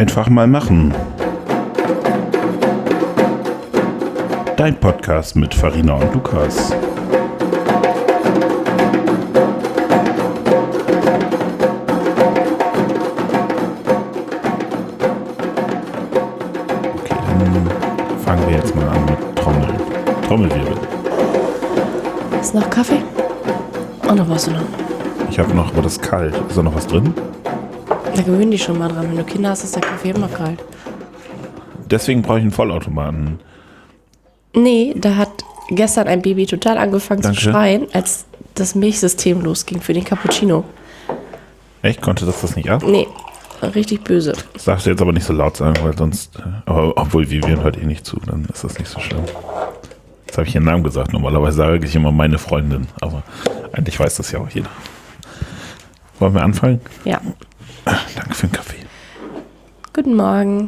Einfach mal machen. Dein Podcast mit Farina und Lukas. Okay, dann fangen wir jetzt mal an mit Trommelwirbel. Ist noch Kaffee? Oder brauchst du noch? Ich habe noch, aber das ist kalt. Ist da noch was drin? Da gewöhn dich schon mal dran. Wenn du Kinder hast, ist der Kaffee immer kalt. Deswegen brauche ich einen Vollautomaten. Nee, da hat gestern ein Baby total angefangen zu schreien, als das Milchsystem losging für den Cappuccino. Echt? Konnte das nicht ab? Nee, richtig böse. Das darfst du jetzt aber nicht so laut sagen, weil sonst, aber obwohl Vivian hört eh nicht zu, dann ist das nicht so schlimm. Jetzt habe ich ihren Namen gesagt. Normalerweise sage ich immer meine Freundin, aber eigentlich weiß das ja auch jeder. Wollen wir anfangen? Ja. Danke für den Kaffee. Guten Morgen.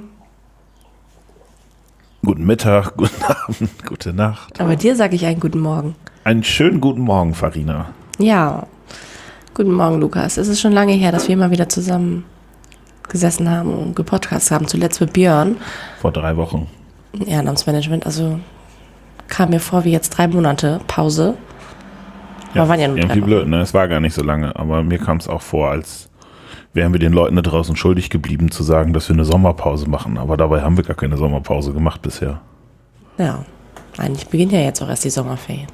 Guten Mittag, guten Abend, gute Nacht. Aber dir sage ich einen guten Morgen. Einen schönen guten Morgen, Farina. Ja. Guten Morgen, Lukas. Es ist schon lange her, dass wir mal wieder zusammen gesessen haben und gepodcastet haben. Zuletzt mit Björn. Vor 3 Wochen. Ehrenamtsmanagement. Also kam mir vor wie jetzt 3 Monate Pause. Ja, aber waren ja nur irgendwie 3 Wochen. blöd, ne? Es war gar nicht so lange, aber mir kam es auch vor, als wären wir den Leuten da draußen schuldig geblieben, zu sagen, dass wir eine Sommerpause machen. Aber dabei haben wir gar keine Sommerpause gemacht bisher. Ja, eigentlich beginnt ja jetzt auch erst die Sommerferien.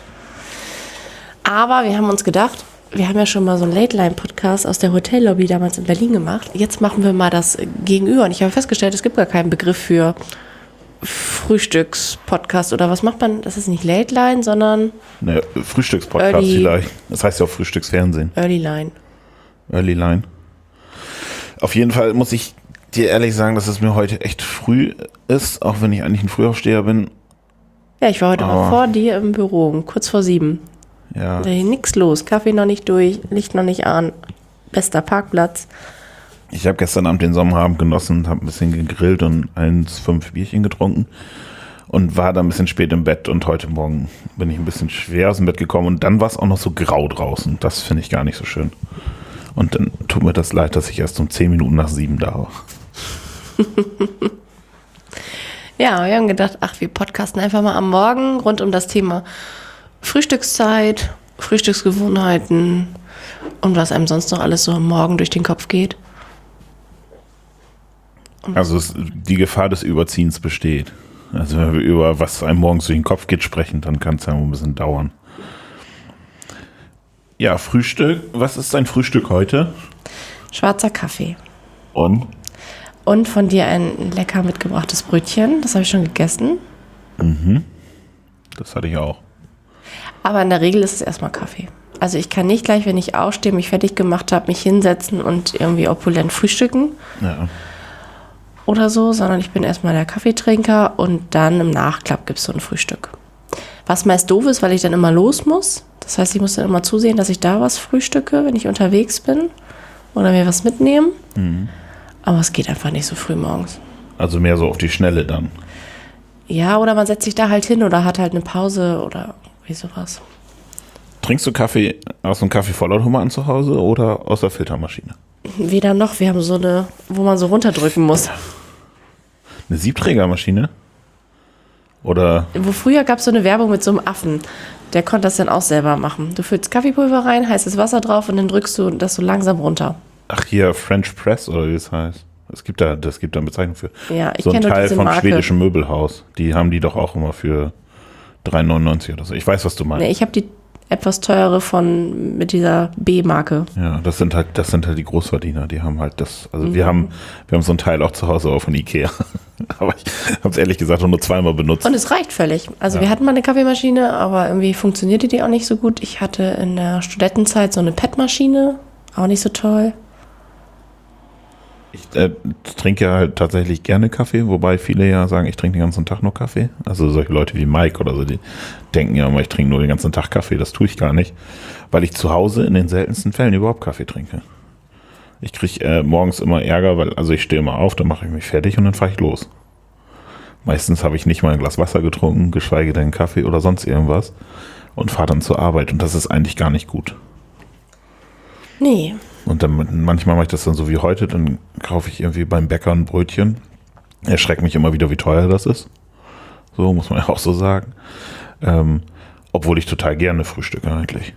Aber wir haben uns gedacht, wir haben ja schon mal so einen Late-Line-Podcast aus der Hotellobby damals in Berlin gemacht. Jetzt machen wir mal das Gegenüber. Und ich habe festgestellt, es gibt gar keinen Begriff für Frühstückspodcast oder was macht man? Das ist nicht Late-Line, sondern Ne, Frühstückspodcast Early. vielleicht. Das heißt ja auch Frühstücksfernsehen. Early-Line. Early Line. Auf jeden Fall muss ich dir ehrlich sagen, dass es mir heute echt früh ist, auch wenn ich eigentlich ein Frühaufsteher bin. Ja, ich war heute Aber- mal vor dir im Büro, um kurz vor 7. Ja, Da ist nichts los, Kaffee noch nicht durch, Licht noch nicht an, bester Parkplatz. ich habe gestern Abend den Sommerabend genossen, habe ein bisschen gegrillt und 5 Bierchen getrunken und war dann ein bisschen spät im Bett und heute Morgen bin ich ein bisschen schwer aus dem Bett gekommen und dann war es auch noch so grau draußen. Das finde ich gar nicht so schön. Und dann tut mir das leid, dass ich erst um 10 Minuten nach 7 da war. Ja, wir haben gedacht, wir podcasten einfach mal am Morgen rund um das Thema Frühstückszeit, Frühstücksgewohnheiten und was einem sonst noch alles so am Morgen durch den Kopf geht. Also die Gefahr des Überziehens besteht. Also wenn wir über was einem morgens durch den Kopf geht sprechen, dann kann es ja ein bisschen dauern. Ja, Frühstück. Was ist dein Frühstück heute? Schwarzer Kaffee. Und? Und von dir ein lecker mitgebrachtes Brötchen. Das habe ich schon gegessen. Das hatte ich auch. Aber in der Regel ist es erstmal Kaffee. Also ich kann nicht gleich, wenn ich aufstehe, mich fertig gemacht habe, mich hinsetzen und irgendwie opulent frühstücken Ja. oder so, sondern ich bin erstmal der Kaffeetrinker und dann im Nachklapp gibt es so ein Frühstück. Was meist doof ist, weil ich dann immer los muss. Das heißt, ich muss dann immer zusehen, dass ich da was frühstücke, wenn ich unterwegs bin oder mir was mitnehmen. Aber es geht einfach nicht so früh morgens. Also mehr so auf die Schnelle dann. Ja, oder man setzt sich da halt hin oder hat halt eine Pause oder wie sowas. Trinkst du Kaffee aus einem Kaffeevollautomaten zu Hause oder aus der Filtermaschine? Weder noch, wir haben so eine, wo man so runterdrücken muss. Eine Siebträgermaschine? Oder Wo früher gab es so eine Werbung mit so einem Affen. Der konnte das dann auch selber machen. Du füllst Kaffeepulver rein, heißes Wasser drauf und dann drückst du das so langsam runter. ach hier French Press oder wie das heißt. Das gibt da eine Bezeichnung für. Ja, ich So ein kenne nur Teil diese vom Marke. schwedischen Möbelhaus. Die haben die doch auch immer für 3,99 oder so. Ich weiß, was du meinst. Nee, ich habe die etwas teure mit dieser B-Marke. Ja, das sind halt die Großverdiener, die haben halt das, also wir haben so ein Teil auch zu Hause auch von Ikea. Aber ich habe es ehrlich gesagt nur 2-mal benutzt. Und es reicht völlig. Also Ja. wir hatten mal eine Kaffeemaschine, aber irgendwie funktionierte die auch nicht so gut. Ich hatte in der Studentenzeit so eine PET-Maschine, auch nicht so toll. Ich trinke ja halt tatsächlich gerne Kaffee, wobei viele ja sagen, ich trinke den ganzen Tag nur Kaffee. Also solche Leute wie Mike oder so, die denken ja immer, ich trinke nur den ganzen Tag Kaffee. Das tue ich gar nicht, weil ich zu Hause in den seltensten Fällen überhaupt Kaffee trinke. Ich kriege morgens immer Ärger, weil ich stehe immer auf, dann mache ich mich fertig und dann fahre ich los. Meistens habe ich nicht mal ein Glas Wasser getrunken, geschweige denn Kaffee oder sonst irgendwas und fahre dann zur Arbeit und das ist eigentlich gar nicht gut. Nee, Und dann manchmal mache ich das dann so wie heute, dann kaufe ich irgendwie beim Bäcker ein Brötchen. Erschreckt mich immer wieder, wie teuer das ist. So, muss man ja auch so sagen. Obwohl ich total gerne frühstücke eigentlich.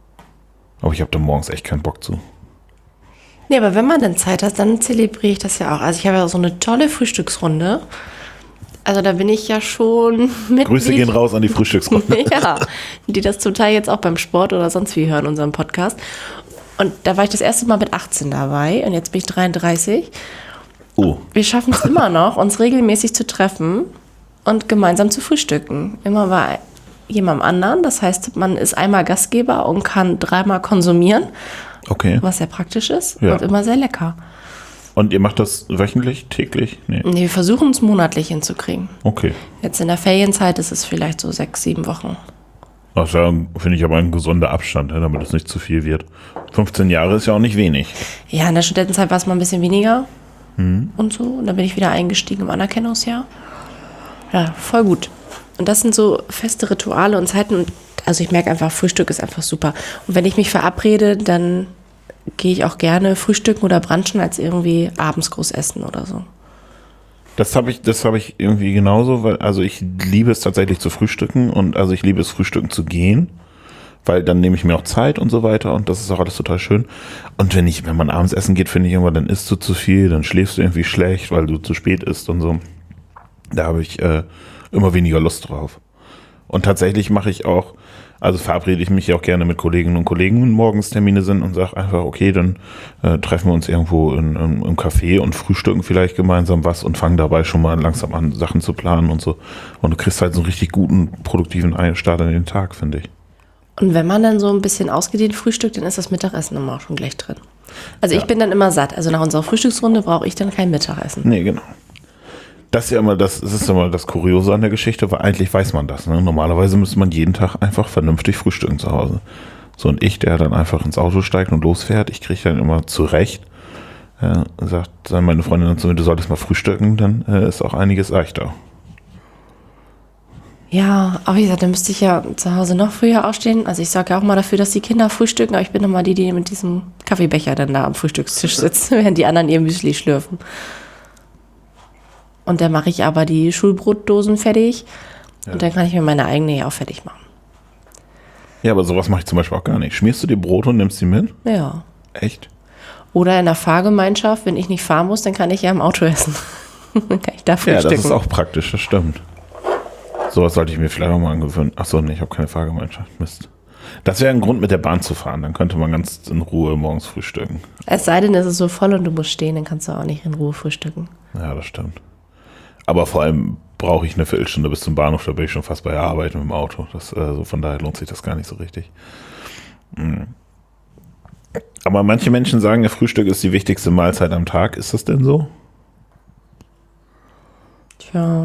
Aber ich habe da morgens echt keinen Bock zu. Nee, aber wenn man dann Zeit hat, dann zelebriere ich das ja auch. Also ich habe ja so eine tolle Frühstücksrunde. Also da bin ich ja schon mit. Grüße gehen raus an die Frühstücksrunde. Ja, die das zum Teil jetzt auch beim Sport oder sonst wie hören, unseren Podcast. Und da war ich das erste Mal mit 18 dabei und jetzt bin ich 33. Oh. Wir schaffen es immer noch, uns regelmäßig zu treffen und gemeinsam zu frühstücken. Immer bei jemandem anderen. Das heißt, man ist einmal Gastgeber und kann 3-mal konsumieren, Okay. was sehr praktisch ist Ja. und immer sehr lecker. Und ihr macht das wöchentlich, täglich? Nee. Nee, wir versuchen es monatlich hinzukriegen. Okay. Jetzt in der Ferienzeit ist es vielleicht so 6-7 Wochen. Das finde ich aber ein gesunder Abstand, damit es nicht zu viel wird. 15 Jahre ist ja auch nicht wenig. Ja, in der Studentenzeit war es mal ein bisschen weniger und so. Und dann bin ich wieder eingestiegen im Anerkennungsjahr. Ja, voll gut. Und das sind so feste Rituale und Zeiten. Und also ich merke einfach, Frühstück ist einfach super. Und wenn ich mich verabrede, dann gehe ich auch gerne frühstücken oder brunchen als irgendwie abends groß essen oder so. Das habe ich irgendwie genauso, weil also ich liebe es tatsächlich zu frühstücken und also ich liebe es frühstücken zu gehen, weil dann nehme ich mir auch Zeit und so weiter und das ist auch alles total schön. Und wenn man abends essen geht, finde ich immer, dann isst du zu viel, dann schläfst du irgendwie schlecht, weil du zu spät isst und so. Da habe ich immer weniger Lust drauf. Und tatsächlich mache ich auch, also verabrede ich mich auch gerne mit Kolleginnen und Kollegen, wenn morgens Termine sind und sage einfach, okay, dann treffen wir uns irgendwo im Café und frühstücken vielleicht gemeinsam was und fangen dabei schon mal langsam an, Sachen zu planen und so. Und du kriegst halt so einen richtig guten, produktiven Start in den Tag, finde ich. Und wenn man dann so ein bisschen ausgedehnt frühstückt, dann ist das Mittagessen immer auch schon gleich drin. Also Ja. ich bin dann immer satt. Also nach unserer Frühstücksrunde brauche ich dann kein Mittagessen. Nee, genau. Das ist immer das Kuriose an der Geschichte, weil eigentlich weiß man das. Ne? Normalerweise müsste man jeden Tag einfach vernünftig frühstücken zu Hause. So, und ich, der dann einfach ins Auto steigt und losfährt, ich kriege dann immer zurecht, sagt meine Freundin dann zu mir, du solltest mal frühstücken, dann ist auch einiges leichter. Ja, aber wie gesagt, dann müsste ich ja zu Hause noch früher aufstehen. Also ich sorge ja auch mal dafür, dass die Kinder frühstücken, aber ich bin immer die mit diesem Kaffeebecher dann da am Frühstückstisch sitzen, während die anderen ihr Müsli schlürfen. Und dann mache ich aber die Schulbrotdosen fertig und dann kann ich mir meine eigene ja auch fertig machen. Ja, aber sowas mache ich zum Beispiel auch gar nicht. Schmierst du dir Brot und nimmst sie mit? Ja. Echt? Oder in der Fahrgemeinschaft, wenn ich nicht fahren muss, dann kann ich ja im Auto essen. Dann kann ich da Ja, frühstücken. das ist auch praktisch, das stimmt. Sowas sollte ich mir vielleicht auch mal angewöhnen. Achso, nee, ich habe keine Fahrgemeinschaft. Mist. Das wäre ein Grund, mit der Bahn zu fahren. Dann könnte man ganz in Ruhe morgens frühstücken. Es sei denn, es ist so voll und du musst stehen, dann kannst du auch nicht in Ruhe frühstücken. Ja, das stimmt. Aber vor allem brauche ich eine Viertelstunde bis zum Bahnhof, da bin ich schon fast bei der Arbeit mit dem Auto. So von daher lohnt sich das gar nicht so richtig. Aber manche Menschen sagen, ja, Frühstück ist die wichtigste Mahlzeit am Tag. Ist das denn so? Tja.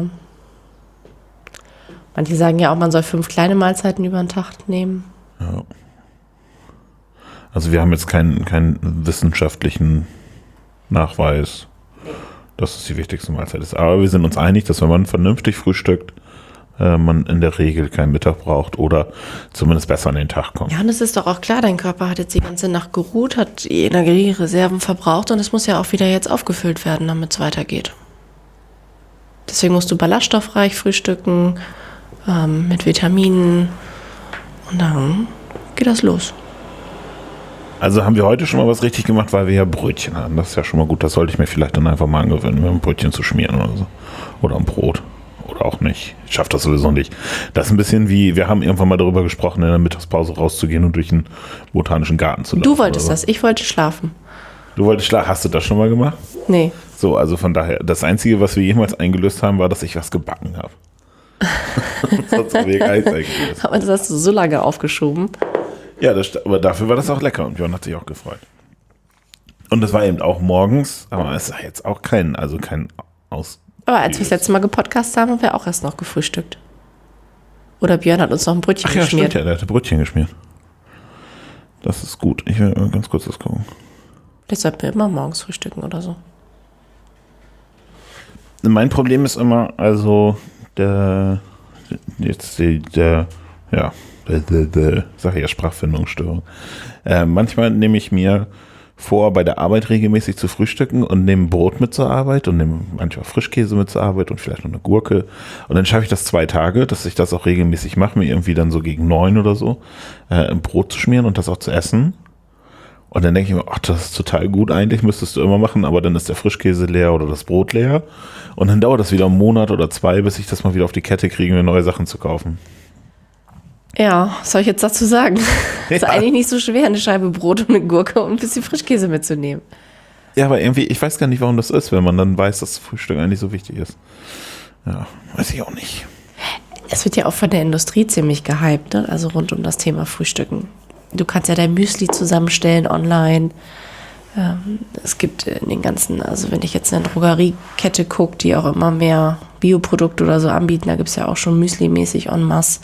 Manche sagen ja auch, man soll 5 kleine Mahlzeiten über den Tag nehmen. Ja. Also wir haben jetzt keinen wissenschaftlichen Nachweis, dass es die wichtigste Mahlzeit ist. Aber wir sind uns einig, dass wenn man vernünftig frühstückt, man in der Regel keinen Mittag braucht oder zumindest besser an den Tag kommt. Ja, und es ist doch auch klar, dein Körper hat jetzt die ganze Nacht geruht, hat die Energiereserven verbraucht und es muss ja auch wieder jetzt aufgefüllt werden, damit es weitergeht. Deswegen musst du ballaststoffreich frühstücken, mit Vitaminen und dann geht das los. Also haben wir heute schon mal was richtig gemacht, weil wir ja Brötchen haben. Das ist ja schon mal gut. Das sollte ich mir vielleicht dann einfach mal angewöhnen, mir ein Brötchen zu schmieren oder so. Oder ein Brot. Oder auch nicht. Ich schaffe das sowieso nicht. Das ist ein bisschen wie, wir haben irgendwann mal darüber gesprochen, in der Mittagspause rauszugehen und durch den botanischen Garten zu laufen. Du wolltest das, ich wollte schlafen. Du wolltest schlafen. Hast du das schon mal gemacht? Nee. So, also von daher, das Einzige, was wir jemals eingelöst haben, war, dass ich was gebacken habe. Sonst haben wir gar nichts eingelöst. Aber das hast du so lange aufgeschoben. Ja, aber dafür war das auch lecker und Björn hat sich auch gefreut. Und das war eben auch morgens, aber es ist jetzt auch kein Aus. Aber als wir das letzte Mal gepodcastet haben, haben wir auch erst noch gefrühstückt. Oder Björn hat uns noch ein Brötchen Ach ja, geschmiert. stimmt ja, der hatte Brötchen geschmiert. Das ist gut. Ich will mal ganz kurz das gucken. Vielleicht sollten wir immer morgens frühstücken oder so. Mein Problem ist immer, also sag ich ja, Sprachfindungsstörung. Manchmal nehme ich mir vor, bei der Arbeit regelmäßig zu frühstücken und nehme Brot mit zur Arbeit und nehme manchmal Frischkäse mit zur Arbeit und vielleicht noch eine Gurke. Und dann schaffe ich das 2 Tage, dass ich das auch regelmäßig mache, mir irgendwie dann so gegen 9 oder so ein Brot zu schmieren und das auch zu essen. Und dann denke ich mir, ach, das ist total gut eigentlich, müsstest du immer machen, aber dann ist der Frischkäse leer oder das Brot leer. Und dann dauert das wieder 1 Monat oder 2, bis ich das mal wieder auf die Kette kriege, mir neue Sachen zu kaufen. Ja, was soll ich jetzt dazu sagen? Ist eigentlich nicht so schwer, eine Scheibe Brot und eine Gurke und ein bisschen Frischkäse mitzunehmen. Ja, aber irgendwie, ich weiß gar nicht, warum das ist, wenn man dann weiß, dass Frühstück eigentlich so wichtig ist. Ja, weiß ich auch nicht. Es wird ja auch von der Industrie ziemlich gehypt, ne? Also rund um das Thema Frühstücken. Du kannst ja dein Müsli zusammenstellen online. Es gibt in den ganzen, also wenn ich jetzt eine Drogeriekette gucke, die auch immer mehr Bioprodukte oder so anbieten, da gibt es ja auch schon Müsli-mäßig en masse.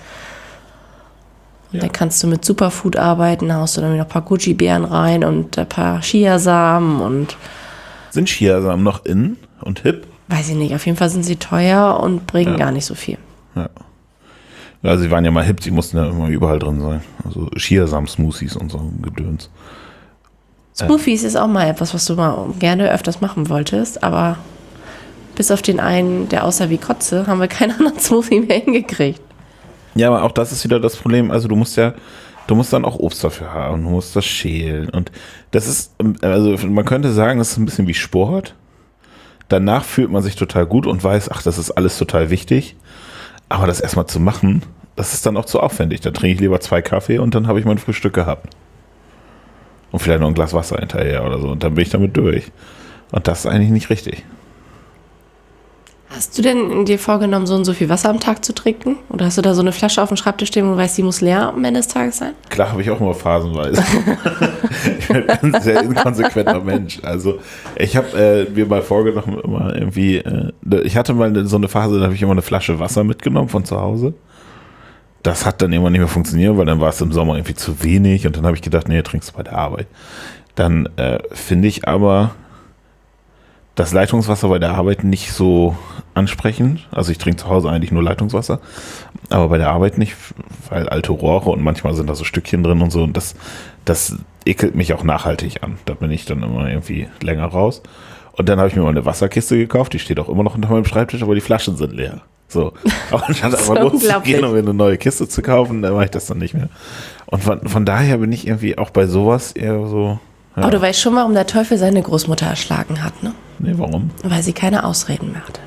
Und dann kannst du mit Superfood arbeiten, da haust du dann noch ein paar Goji-Beeren rein und ein paar Chiasamen und... Sind Chiasamen noch in und hip? Weiß ich nicht, auf jeden Fall sind sie teuer und bringen gar nicht so viel. Ja. Ja, sie waren ja mal hip, sie mussten ja immer überall drin sein. Also Chiasamen-Smoothies und so Gedöns. Smoothies ist auch mal etwas, was du mal gerne öfters machen wolltest, aber bis auf den einen, der aussah wie Kotze, haben wir keinen anderen Smoothie mehr hingekriegt. Ja, aber auch das ist wieder das Problem. Also du musst dann auch Obst dafür haben, du musst das schälen. Und das ist, also man könnte sagen, das ist ein bisschen wie Sport. Danach fühlt man sich total gut und weiß, ach, das ist alles total wichtig. Aber das erstmal zu machen, das ist dann auch zu aufwendig. Da trinke ich lieber 2 Kaffee und dann habe ich mein Frühstück gehabt. Und vielleicht noch ein Glas Wasser hinterher oder so. Und dann bin ich damit durch. Und das ist eigentlich nicht richtig. Hast du denn dir vorgenommen, so und so viel Wasser am Tag zu trinken? Oder hast du da so eine Flasche auf dem Schreibtisch stehen, wo du weißt, die muss leer am Ende des Tages sein? Klar, habe ich auch immer phasenweise. Ich bin ein sehr inkonsequenter Mensch. Also ich habe mir mal vorgenommen, immer irgendwie, ich hatte mal so eine Phase, da habe ich immer eine Flasche Wasser mitgenommen von zu Hause. Das hat dann immer nicht mehr funktioniert, weil dann war es im Sommer irgendwie zu wenig und dann habe ich gedacht, nee, trinkst du bei der Arbeit. Dann finde ich aber das Leitungswasser bei der Arbeit nicht so ansprechend. Also ich trinke zu Hause eigentlich nur Leitungswasser, aber bei der Arbeit nicht, weil alte Rohre und manchmal sind da so Stückchen drin und so. Und das ekelt mich auch nachhaltig an. Da bin ich dann immer irgendwie länger raus. Und dann habe ich mir mal eine Wasserkiste gekauft, die steht auch immer noch unter meinem Schreibtisch, aber die Flaschen sind leer. So. Aber anstatt einfach loszugehen, um mir eine neue Kiste zu kaufen, dann mache ich das dann nicht mehr. Und von daher bin ich irgendwie auch bei sowas eher so. Ja. Aber du weißt schon, warum der Teufel seine Großmutter erschlagen hat, ne? Nee, warum? Weil sie keine Ausreden mehr hatte.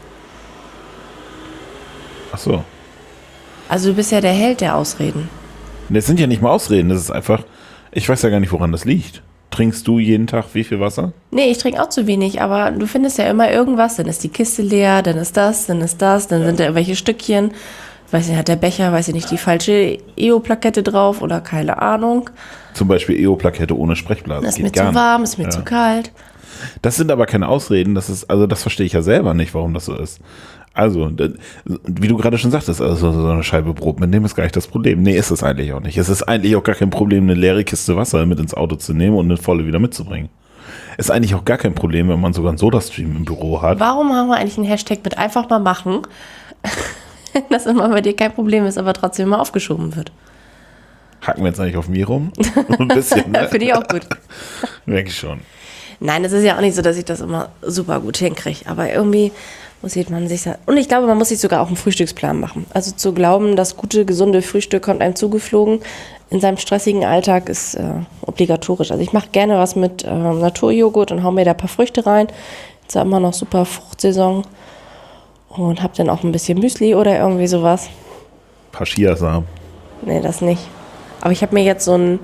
Ach so. Also du bist ja der Held der Ausreden. Das sind ja nicht mal Ausreden, das ist einfach, ich weiß ja gar nicht, woran das liegt. Trinkst du jeden Tag wie viel Wasser? Nee, ich trinke auch zu wenig, aber du findest ja immer irgendwas. Dann ist die Kiste leer, dann ist das, dann sind da irgendwelche Stückchen. Weiß nicht, hat der Becher, weiß ich nicht, die falsche EO-Plakette drauf oder keine Ahnung. Zum Beispiel EO-Plakette ohne Sprechblase. Das ist mir zu warm, ist mir zu kalt. Das sind aber keine Ausreden, das verstehe ich ja selber nicht, warum das so ist. Also, wie du gerade schon sagtest, also so eine Scheibe Brot mitnehmen ist gar nicht das Problem. Nee, ist es eigentlich auch nicht. Es ist eigentlich auch gar kein Problem, eine leere Kiste Wasser mit ins Auto zu nehmen und eine volle wieder mitzubringen. Ist eigentlich auch gar kein Problem, wenn man sogar einen Sodastream im Büro hat. Warum haben wir eigentlich einen Hashtag mit einfach mal machen, dass immer bei dir kein Problem ist, aber trotzdem immer aufgeschoben wird? Hacken wir jetzt eigentlich auf mir rum? Ein bisschen, ne? Finde ich auch gut. Merke ich schon. Nein, es ist ja auch nicht so, dass ich das immer super gut hinkriege, aber irgendwie muss man sich und ich glaube, man muss sich sogar auch einen Frühstücksplan machen. Also zu glauben, das gute, gesunde Frühstück kommt einem zugeflogen in seinem stressigen Alltag ist obligatorisch. Also ich mache gerne was mit Naturjoghurt und hau mir da ein paar Früchte rein. Jetzt ist immer noch super Fruchtsaison und habe dann auch ein bisschen Müsli oder irgendwie sowas. Ein paar Chiasamen. Nee, das nicht. Aber ich habe mir jetzt so ein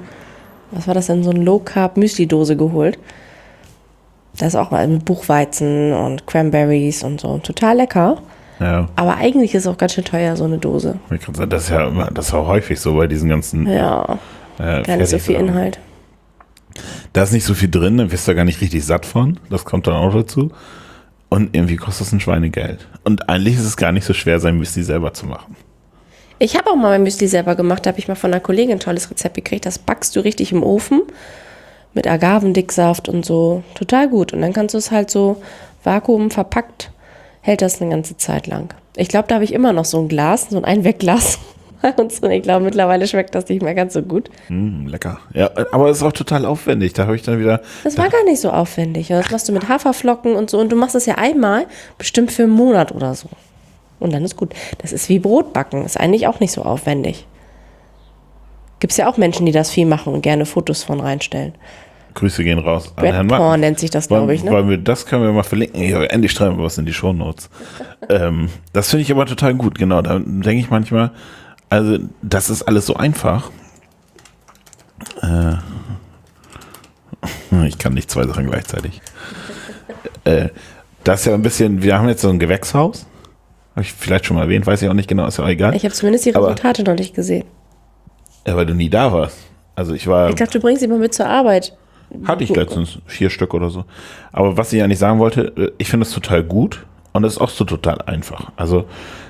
Low-Carb-Müsli-Dose geholt. Das ist auch mal mit Buchweizen und Cranberries und so. Total lecker. Ja. Aber eigentlich ist es auch ganz schön teuer, so eine Dose. Das ist ja auch häufig so bei diesen ganzen. Ja. Gar nicht so viel Inhalt. Da ist nicht so viel drin, dann wirst du gar nicht richtig satt von. Das kommt dann auch dazu. Und irgendwie kostet es ein Schweinegeld. Und eigentlich ist es gar nicht so schwer, sein Müsli selber zu machen. Ich habe auch mal mein Müsli selber gemacht. Da habe ich mal von einer Kollegin ein tolles Rezept gekriegt. Das backst du richtig im Ofen. Mit Agavendicksaft und so. Total gut. Und dann kannst du es halt so Vakuum verpackt, hält das eine ganze Zeit lang. Ich glaube, da habe ich immer noch so ein Glas, so ein Einwegglas. bei uns. Und ich glaube, mittlerweile schmeckt das nicht mehr ganz so gut. Lecker. Ja, aber es ist auch total aufwendig. Da habe ich dann wieder. Das war gar nicht so aufwendig. Und das machst du mit Haferflocken und so. Und du machst es ja einmal, bestimmt für einen Monat oder so. Und dann ist gut. Das ist wie Brotbacken. Ist eigentlich auch nicht so aufwendig. Gibt es ja auch Menschen, die das viel machen und gerne Fotos von reinstellen. Grüße gehen raus an Bread Herrn Porn nennt sich das, glaube ich. Ne? Weil das können wir mal verlinken. Ja, endlich schreiben wir was in die Shownotes. Das finde ich aber total gut, genau. Da denke ich manchmal, also das ist alles so einfach. Ich kann nicht zwei Sachen gleichzeitig. Das ist ja ein bisschen, wir haben jetzt so ein Gewächshaus. Habe ich vielleicht schon mal erwähnt, weiß ich auch nicht genau, ist ja auch egal. Ich habe zumindest die Resultate noch nicht gesehen. Ja, weil du nie da warst. Also ich war. Ich dachte, du bringst sie mal mit zur Arbeit. Hatte ich letztens 4 Stück oder so. Aber was ich ja nicht sagen wollte, ich finde es total gut und es ist auch so total einfach. Also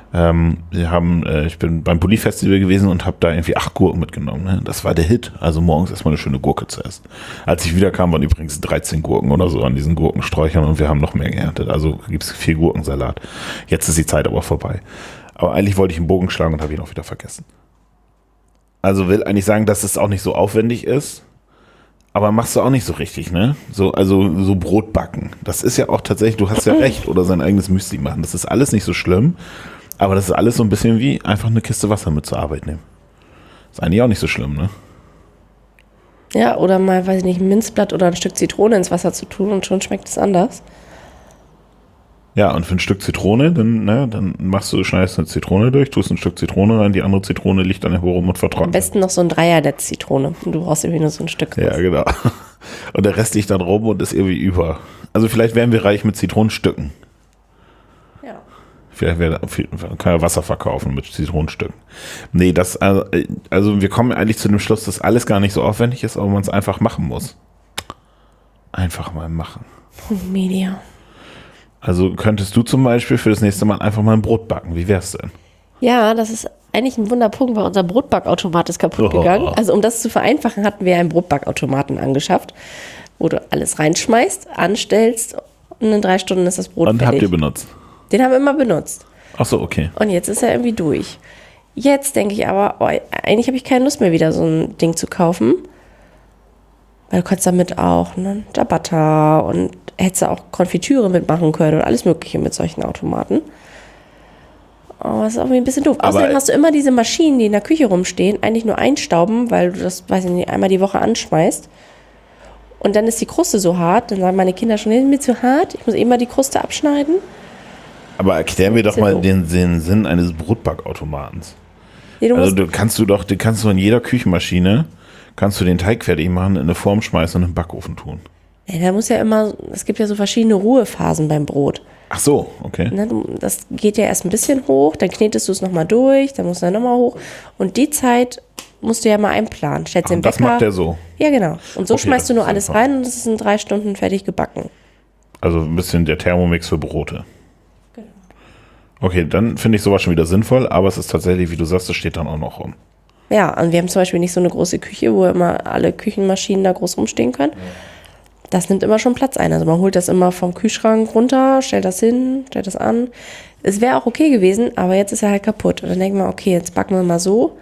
ich bin beim Bulli-Festival gewesen und habe da irgendwie 8 Gurken mitgenommen. Ne? Das war der Hit. Also morgens erstmal eine schöne Gurke zu essen. Als ich wiederkam, waren übrigens 13 Gurken oder so an diesen Gurkensträuchern und wir haben noch mehr geerntet. Also gibt es 4 Gurkensalat. Jetzt ist die Zeit aber vorbei. Aber eigentlich wollte ich einen Bogen schlagen und habe ihn auch wieder vergessen. Also will eigentlich sagen, dass es auch nicht so aufwendig ist. Aber machst du auch nicht so richtig, ne? Also so Brot backen. Das ist ja auch tatsächlich, du hast ja recht, oder sein eigenes Müsli machen. Das ist alles nicht so schlimm, aber das ist alles so ein bisschen wie einfach eine Kiste Wasser mit zur Arbeit nehmen. Ist eigentlich auch nicht so schlimm, ne? Ja, oder mal, weiß ich nicht, ein Minzblatt oder ein Stück Zitrone ins Wasser zu tun und schon schmeckt es anders. Ja, und für ein Stück Zitrone, dann schneidest du eine Zitrone durch, tust ein Stück Zitrone rein, die andere Zitrone liegt dann herum und vertrocknet. Am besten noch so ein Dreiernetz Zitrone. Und du brauchst irgendwie nur so ein Stück. Ja, genau. Und der Rest liegt dann rum und ist irgendwie über. Also vielleicht wären wir reich mit Zitronenstücken. Ja. Vielleicht kann er Wasser verkaufen mit Zitronenstücken. Nee, also wir kommen eigentlich zu dem Schluss, dass alles gar nicht so aufwendig ist, aber man es einfach machen muss. Einfach mal machen. Media. Also könntest du zum Beispiel für das nächste Mal einfach mal ein Brot backen. Wie wär's denn? Ja, das ist eigentlich ein Wunderpunkt, weil unser Brotbackautomat ist kaputt gegangen. Also um das zu vereinfachen, hatten wir einen Brotbackautomaten angeschafft, wo du alles reinschmeißt, anstellst und in 3 Stunden ist das Brot fertig. Und habt ihr benutzt? Den haben wir immer benutzt. Ach so, okay. Und jetzt ist er irgendwie durch. Jetzt denke ich aber, eigentlich habe ich keine Lust mehr, wieder so ein Ding zu kaufen. Weil du kannst damit auch Ciabatta und hättest auch Konfitüre mitmachen können und alles Mögliche mit solchen Automaten. Aber das ist irgendwie ein bisschen doof. Außerdem hast du immer diese Maschinen, die in der Küche rumstehen, eigentlich nur einstauben, weil du das, weiß ich nicht, einmal die Woche anschmeißt. Und dann ist die Kruste so hart, dann sagen meine Kinder schon, das ist mir zu hart, ich muss immer die Kruste abschneiden. Aber erklär mir doch mal den Sinn eines Brotbackautomatens. Nee, also du kannst in jeder Küchenmaschine kannst du den Teig fertig machen, in eine Form schmeißen und in den Backofen tun. Ja, da muss ja immer, es gibt ja so verschiedene Ruhephasen beim Brot. Ach so, okay. Das geht ja erst ein bisschen hoch, dann knetest du es nochmal durch, dann musst du dann nochmal hoch. Und die Zeit musst du ja mal einplanen. Stellst den das Bäcker. macht der so? Ja, genau. Und so schmeißt du nur alles rein und es ist in 3 Stunden fertig gebacken. Also ein bisschen der Thermomix für Brote. Genau. Okay, dann finde ich sowas schon wieder sinnvoll, aber es ist tatsächlich, wie du sagst, es steht dann auch noch rum. Ja, und wir haben zum Beispiel nicht so eine große Küche, wo immer alle Küchenmaschinen da groß rumstehen können. Das nimmt immer schon Platz ein. Also man holt das immer vom Kühlschrank runter, stellt das hin, stellt das an. Es wäre auch okay gewesen, aber jetzt ist er halt kaputt. Und dann denken wir, okay, jetzt backen wir mal so.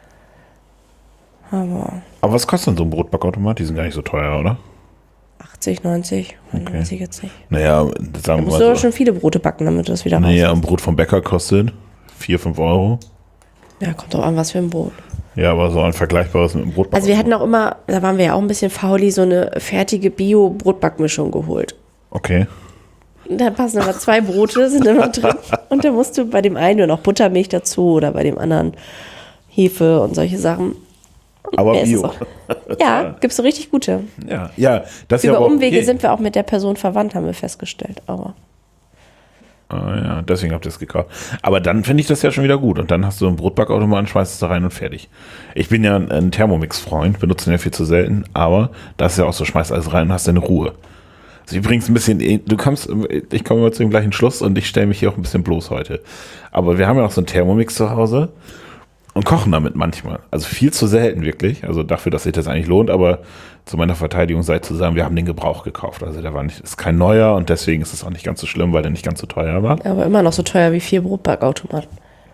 Aber was kostet denn so ein Brotbackautomat? Die sind gar nicht so teuer, oder? 80, 90, okay. weiß ich jetzt nicht. Naja, sagen wir mal. Du musst aber schon viele Brote backen, damit du das wieder raus. Naja, ein Brot vom Bäcker kostet 4, 5 Euro. Ja, kommt auch an, was für ein Brot. Ja, aber so ein vergleichbares mit dem Brotback. Also wir hatten auch immer, da waren wir ja auch ein bisschen fauli, so eine fertige Bio-Brotbackmischung geholt. Okay. Da passen immer 2 Brote, sind immer drin. Und da musst du bei dem einen nur noch Buttermilch dazu oder bei dem anderen Hefe und solche Sachen. Aber Bio. Ja, gibt's so richtig gute. Ja, das ist ja Über aber Umwege okay. sind wir auch mit der Person verwandt, haben wir festgestellt. Aber ja, deswegen habt ihr es gekauft. Aber dann finde ich das ja schon wieder gut. Und dann hast du einen Brotbackautomaten, schmeißt es da rein und fertig. Ich bin ja ein Thermomix-Freund, benutze ihn ja viel zu selten, aber das ist ja auch so, schmeißt alles rein und hast deine Ruhe. Also übrigens ein bisschen, ich komme immer zu dem gleichen Schluss und ich stelle mich hier auch ein bisschen bloß heute. Aber wir haben ja auch so einen Thermomix zu Hause und kochen damit manchmal. Also viel zu selten wirklich. Also dafür, dass sich das eigentlich lohnt, aber zu meiner Verteidigung sei zu sagen, wir haben den Gebrauch gekauft. Also der ist kein neuer und deswegen ist es auch nicht ganz so schlimm, weil der nicht ganz so teuer war. aber immer noch so teuer wie 4 Brotbackautomaten.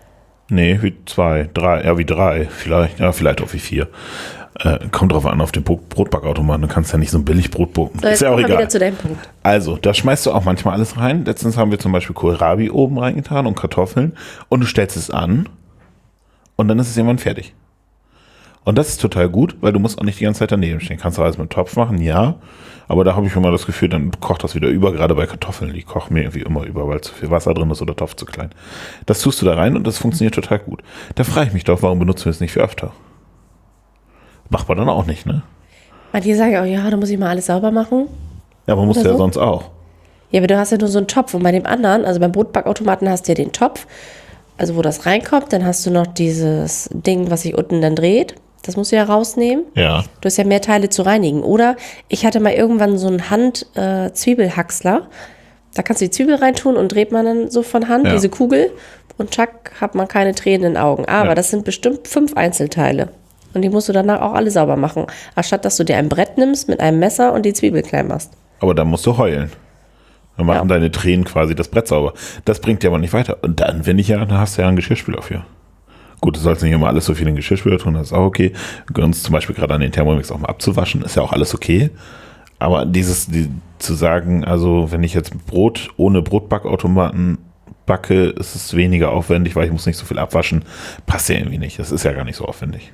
Nee, wie 2, 3, ja wie 3, vielleicht auch wie 4. Kommt drauf an, auf den Brotbackautomaten. Du kannst ja nicht so ein Billigbrot backen. So, Ist ja auch egal. Wieder zu deinem Punkt. Also, da schmeißt du auch manchmal alles rein. Letztens haben wir zum Beispiel Kohlrabi oben reingetan und Kartoffeln und du stellst es an und dann ist es irgendwann fertig. Und das ist total gut, weil du musst auch nicht die ganze Zeit daneben stehen. Kannst du alles mit dem Topf machen, ja. Aber da habe ich immer das Gefühl, dann kocht das wieder über, gerade bei Kartoffeln. Die kochen mir irgendwie immer über, weil zu viel Wasser drin ist oder der Topf zu klein. Das tust du da rein und das funktioniert total gut. Da frage ich mich doch, warum benutzen wir es nicht für öfter? Macht man dann auch nicht, ne? Manche sagen auch, ja, da muss ich mal alles sauber machen. Ja, aber musst du Oder ja so? sonst auch. Ja, aber du hast ja nur so einen Topf und bei dem anderen, also beim Brotbackautomaten hast du ja den Topf, also wo das reinkommt, dann hast du noch dieses Ding, was sich unten dann dreht. Das musst du ja rausnehmen. Ja. Du hast ja mehr Teile zu reinigen. Oder ich hatte mal irgendwann so einen Hand-Zwiebelhacksler. Da kannst du die Zwiebel reintun und dreht man dann so von Hand, Ja. diese Kugel. Und zack, hat man keine Tränen in den Augen. Aber Ja. das sind bestimmt 5 Einzelteile. Und die musst du danach auch alle sauber machen. Anstatt, dass du dir ein Brett nimmst mit einem Messer und die Zwiebel klein machst. Aber dann musst du heulen. Dann machen deine Tränen quasi das Brett sauber. Das bringt dir aber nicht weiter. Und dann, dann hast du ja einen Geschirrspüler für. Gut, du sollst nicht immer alles so viel in den Geschirrspüler tun, das ist auch okay. Wir können uns zum Beispiel gerade an den Thermomix auch mal abzuwaschen, ist ja auch alles okay. Aber zu sagen, also wenn ich jetzt Brot ohne Brotbackautomaten backe, ist es weniger aufwendig, weil ich muss nicht so viel abwaschen, passt ja irgendwie nicht. Das ist ja gar nicht so aufwendig.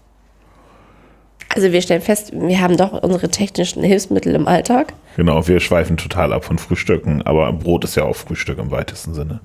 Also wir stellen fest, wir haben doch unsere technischen Hilfsmittel im Alltag. Genau, wir schweifen total ab von Frühstücken, aber Brot ist ja auch Frühstück im weitesten Sinne.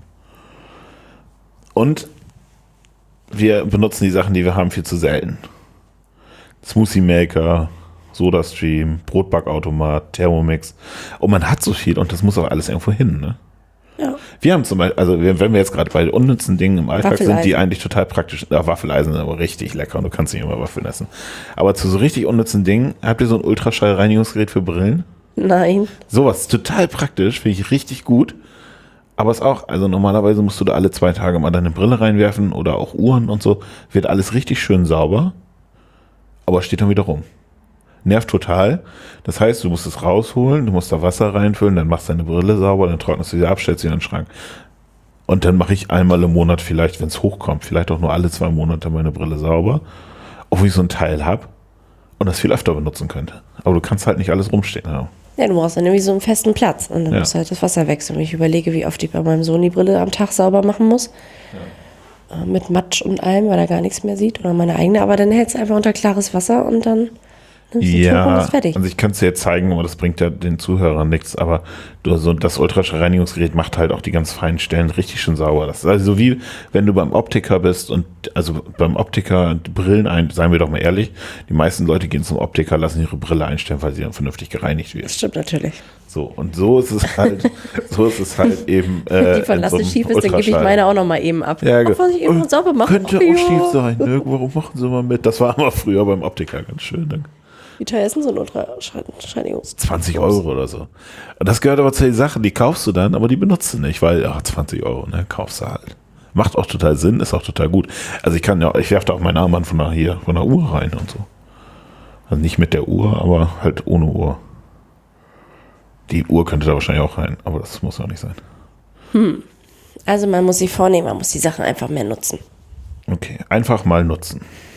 Und wir benutzen die Sachen, die wir haben, viel zu selten. Smoothie Maker, SodaStream, Brotbackautomat, Thermomix. Und man hat so viel und das muss auch alles irgendwo hin, ne? Ja. Wir haben zum Beispiel, also wenn wir jetzt gerade bei unnützen Dingen im Alltag sind, die Waffeleisen. eigentlich total praktisch, Waffeleisen sind aber richtig lecker und du kannst nicht immer Waffeln essen. Aber zu so richtig unnützen Dingen, habt ihr so ein Ultraschallreinigungsgerät für Brillen? Nein. Sowas ist total praktisch, finde ich richtig gut. Aber es auch, also normalerweise musst du da alle 2 Tage mal deine Brille reinwerfen oder auch Uhren und so. Wird alles richtig schön sauber, aber steht dann wieder rum. Nervt total. Das heißt, du musst es rausholen, du musst da Wasser reinfüllen, dann machst du deine Brille sauber, dann trocknest du sie ab, stellst sie in den Schrank. Und dann mache ich einmal im Monat vielleicht, wenn es hochkommt, vielleicht auch nur alle 2 Monate meine Brille sauber, obwohl ich so ein Teil habe und das viel öfter benutzen könnte. Aber du kannst halt nicht alles rumstehen haben. Ja, du brauchst dann irgendwie so einen festen Platz und dann Ja. musst du halt das Wasser wechseln. Wenn ich überlege, wie oft ich bei meinem Sohn die Brille am Tag sauber machen muss, mit Matsch und allem, weil er gar nichts mehr sieht, oder meine eigene, aber dann hältst du einfach unter klares Wasser und dann nimmst du die Tuch und ist fertig. also ich kann es dir jetzt zeigen, aber das bringt ja den Zuhörern nichts. Aber das Ultraschallreinigungsgerät macht halt auch die ganz feinen Stellen richtig schön sauber. Das ist also so wie, wenn du beim Optiker bist und also beim Optiker Brillen seien wir doch mal ehrlich, die meisten Leute gehen zum Optiker, lassen ihre Brille einstellen, weil sie dann vernünftig gereinigt wird. Das stimmt natürlich. So, und so ist es halt, eben. Die von Lasse schief ist, dann gebe ich meine auch noch mal eben ab. Ja, Auch was ich eben sauber mache. könnte Ach, auch ja. schief sein, ne? Warum machen sie mal mit? Das war aber früher beim Optiker ganz schön. Danke. Wie teuer ist denn so ein Ultraschallreinigungs? 20 Euro oder so. Und das gehört aber zu den Sachen, die kaufst du dann, aber die benutzt du nicht, weil, 20 Euro, ne, kaufst du halt. Macht auch total Sinn, ist auch total gut. Also ich werfe da auch meinen Armband von der Uhr rein und so. Also nicht mit der Uhr, aber halt ohne Uhr. Die Uhr könnte da wahrscheinlich auch rein, aber das muss auch nicht sein. Also man muss sich vornehmen, man muss die Sachen einfach mehr nutzen. Okay, einfach mal nutzen.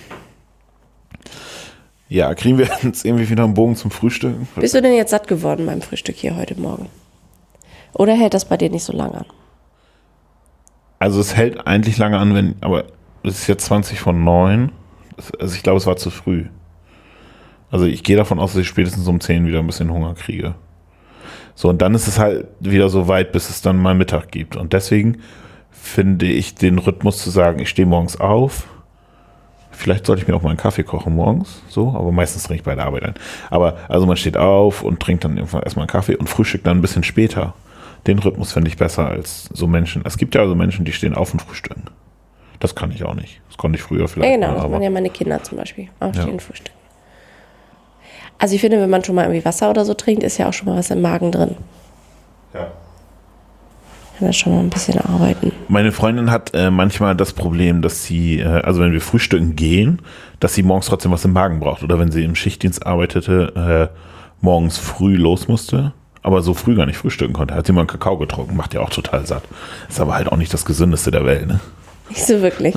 Ja, kriegen wir jetzt irgendwie wieder einen Bogen zum Frühstück? Bist du denn jetzt satt geworden beim Frühstück hier heute Morgen? Oder hält das bei dir nicht so lange an? Also es hält eigentlich lange an, aber es ist jetzt 20 von 9. Also ich glaube, es war zu früh. Also ich gehe davon aus, dass ich spätestens um 10 wieder ein bisschen Hunger kriege. So, und dann ist es halt wieder so weit, bis es dann mal Mittag gibt. Und deswegen finde ich den Rhythmus zu sagen, ich stehe morgens auf. Vielleicht sollte ich mir auch mal einen Kaffee kochen morgens, so, aber meistens trinke ich bei der Arbeit ein. Aber also man steht auf und trinkt dann irgendwann erstmal einen Kaffee und frühstückt dann ein bisschen später. Den Rhythmus finde ich besser als so Menschen. Es gibt ja also Menschen, die stehen auf und frühstücken. Das kann ich auch nicht. Das konnte ich früher vielleicht. Ja, genau, mal, das aber machen ja meine Kinder zum Beispiel. Aufstehen, frühstücken. Also ich finde, wenn man schon mal irgendwie Wasser oder so trinkt, ist ja auch schon mal was im Magen drin. ja. Kann das schon mal ein bisschen arbeiten. Meine Freundin hat manchmal das Problem, dass sie, also wenn wir frühstücken gehen, dass sie morgens trotzdem was im Magen braucht. Oder wenn sie im Schichtdienst arbeitete, morgens früh los musste, aber so früh gar nicht frühstücken konnte. Hat sie mal einen Kakao getrunken, macht ja auch total satt. Ist aber halt auch nicht das Gesündeste der Welt, ne? Nicht so wirklich.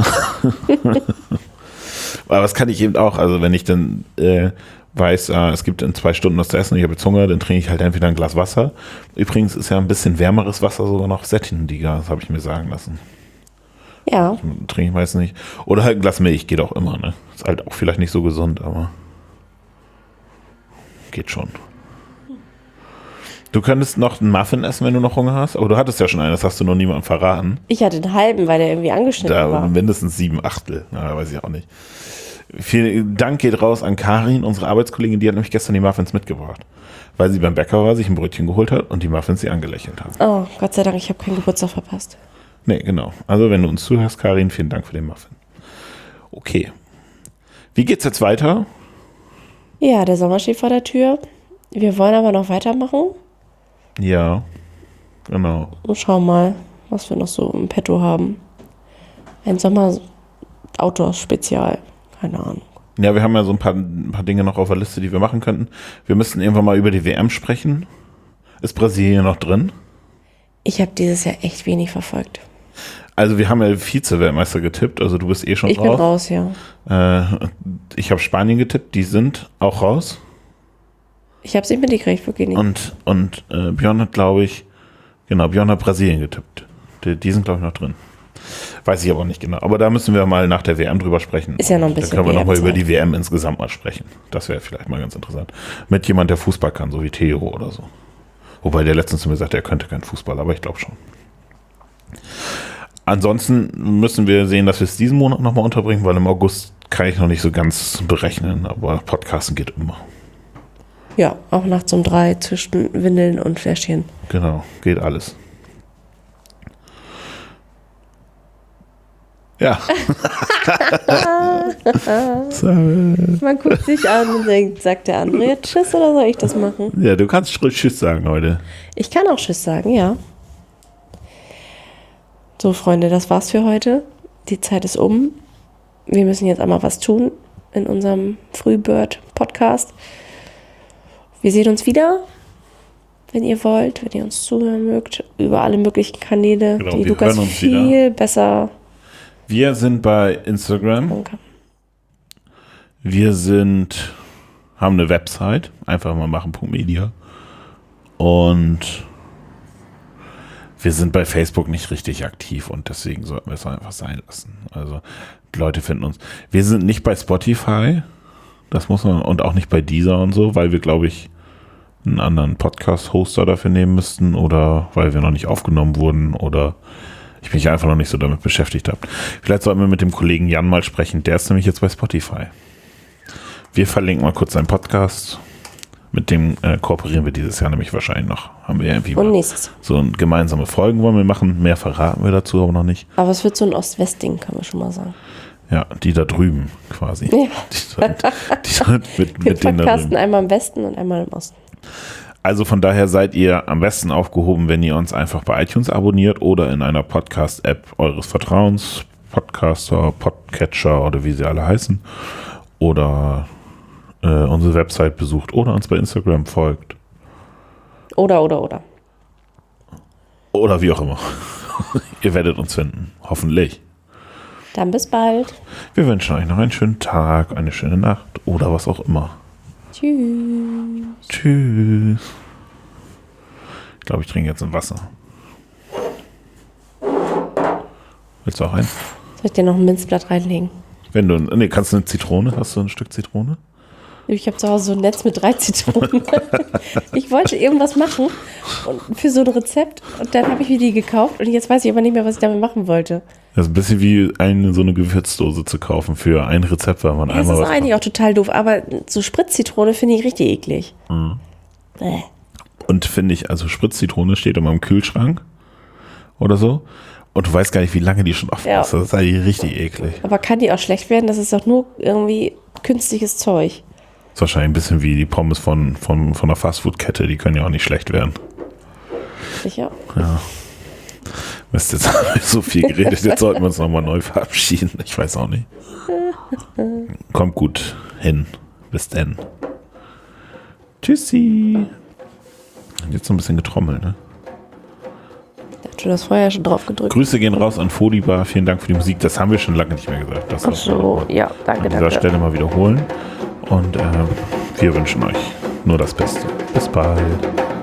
Aber das kann ich eben auch. Also wenn ich dann weiß, es gibt in 2 Stunden was zu essen und ich habe jetzt Hunger, dann trinke ich halt entweder ein Glas Wasser. Übrigens ist ja ein bisschen wärmeres Wasser sogar noch sättigender, das habe ich mir sagen lassen. Ja. Trinke ich meistens nicht. Oder halt ein Glas Milch, geht auch immer. Ne? Ist halt auch vielleicht nicht so gesund, aber geht schon. Du könntest noch einen Muffin essen, wenn du noch Hunger hast. Aber du hattest ja schon einen, das hast du noch niemandem verraten. Ich hatte einen halben, weil der irgendwie angeschnitten Da war. mindestens 7/8. Na, weiß ich auch nicht. Vielen Dank geht raus an Karin, unsere Arbeitskollegin, die hat nämlich gestern die Muffins mitgebracht. Weil sie beim Bäcker war, sich ein Brötchen geholt hat und die Muffins sie angelächelt haben. Oh, Gott sei Dank, ich habe keinen Geburtstag verpasst. Nee, genau. Also wenn du uns zuhörst, Karin, vielen Dank für den Muffin. Okay. Wie geht's jetzt weiter? Ja, der Sommer steht vor der Tür. Wir wollen aber noch weitermachen. Ja, genau. Und schauen mal, was wir noch so im Petto haben. Ein Sommer-Outdoor-Spezial. Keine Ahnung. Ja, wir haben ja so ein paar Dinge noch auf der Liste, die wir machen könnten. Wir müssten irgendwann mal über die WM sprechen. Ist Brasilien noch drin? Ich habe dieses Jahr echt wenig verfolgt. Also wir haben ja Vize-Weltmeister getippt, also du bist eh schon Ich bin raus, ja. Ich habe Spanien getippt, die sind auch raus. Ich habe es nicht mitgekriegt, wirklich nicht. Und Björn hat, glaube ich, Björn hat Brasilien getippt. Die sind, glaube ich, noch drin. Weiß ich aber nicht genau. Aber da müssen wir mal nach der WM drüber sprechen. Ist ja noch ein bisschen. Dann können wir nochmal über WM-Zeit. die WM insgesamt mal sprechen. Das wäre vielleicht mal ganz interessant. Mit jemand, der Fußball kann, so wie Theo oder so. Wobei der letztens zu mir sagte, er könnte kein Fußball, aber ich glaube schon. Ansonsten müssen wir sehen, dass wir es diesen Monat nochmal unterbringen, weil im August kann ich noch nicht so ganz berechnen, aber Podcasten geht immer. Ja, auch nachts um 3 zwischen Windeln und Fläschchen. Genau, geht alles. Ja. Man guckt sich an und denkt, sagt der andere jetzt Tschüss oder soll ich das machen? Ja, du kannst Tschüss sagen heute. Ich kann auch Tschüss sagen, ja. So, Freunde, das war's für heute. Die Zeit ist um. Wir müssen jetzt einmal was tun in unserem Frühbird-Podcast. Wir sehen uns wieder, wenn ihr wollt, wenn ihr uns zuhören mögt, über alle möglichen Kanäle, Genau, die wir Lukas hören uns viel wieder. besser. Wir sind bei Instagram. Danke. Wir haben eine Website, einfach mal machen.media. Und wir sind bei Facebook nicht richtig aktiv und deswegen sollten wir es einfach sein lassen. Also die Leute finden uns. Wir sind nicht bei Spotify, das muss man, und auch nicht bei Deezer und so, weil wir, glaube ich, einen anderen Podcast-Hoster dafür nehmen müssten oder weil wir noch nicht aufgenommen wurden oder ich mich einfach noch nicht so damit beschäftigt habe. Vielleicht sollten wir mit dem Kollegen Jan mal sprechen, der ist nämlich jetzt bei Spotify. Wir verlinken mal kurz seinen Podcast. Mit dem kooperieren wir dieses Jahr nämlich wahrscheinlich noch. Haben wir ja irgendwie Und mal nächstes. so gemeinsame Folgen wollen wir machen. Mehr verraten wir dazu aber noch nicht. Aber es wird so ein Ost-West-Ding, kann man schon mal sagen. Ja, die da drüben quasi. Ja. Die sind mit Wir denen da podcasten drüben. einmal im Westen und einmal im Osten. Also von daher seid ihr am besten aufgehoben, wenn ihr uns einfach bei iTunes abonniert oder in einer Podcast-App eures Vertrauens, Podcaster, Podcatcher oder wie sie alle heißen. Oder unsere Website besucht oder uns bei Instagram folgt. Oder. Oder wie auch immer. Ihr werdet uns finden. Hoffentlich. Dann bis bald. Wir wünschen euch noch einen schönen Tag, eine schöne Nacht oder was auch immer. Tschüss. Tschüss. Ich glaube, ich trinke jetzt ein Wasser. Willst du auch eins? Soll ich dir noch ein Minzblatt reinlegen? Kannst du eine Zitrone? Hast du ein Stück Zitrone? Ich habe zu Hause so ein Netz mit 3 Zitronen. Ich wollte irgendwas machen und für so ein Rezept und dann habe ich mir die gekauft und jetzt weiß ich aber nicht mehr, was ich damit machen wollte. Das ist ein bisschen wie so eine Gewürzdose zu kaufen für ein Rezept, weil man Das einmal ist was eigentlich auch total doof, aber so Spritzitrone finde ich richtig eklig. Und finde ich, also Spritzitrone steht immer im Kühlschrank oder so und du weißt gar nicht, wie lange die schon offen Ja. ist. Das ist eigentlich richtig eklig. Aber kann die auch schlecht werden? Das ist doch nur irgendwie künstliches Zeug. Das ist wahrscheinlich ein bisschen wie die Pommes von einer Fastfood-Kette, die können ja auch nicht schlecht werden. Sicher? Mist, jetzt haben wir so viel geredet, jetzt sollten wir uns nochmal neu verabschieden. Ich weiß auch nicht. Kommt gut hin. Bis dann. Tschüssi. Und jetzt so ein bisschen getrommelt, ne? Ich dachte Du hast vorher schon drauf gedrückt. Grüße gehen raus an Folibar. Vielen Dank für die Musik. Das haben wir schon lange nicht mehr gesagt. Das Ach so, ja, danke, an dieser Stelle mal wiederholen. Und wir wünschen euch nur das Beste. Bis bald.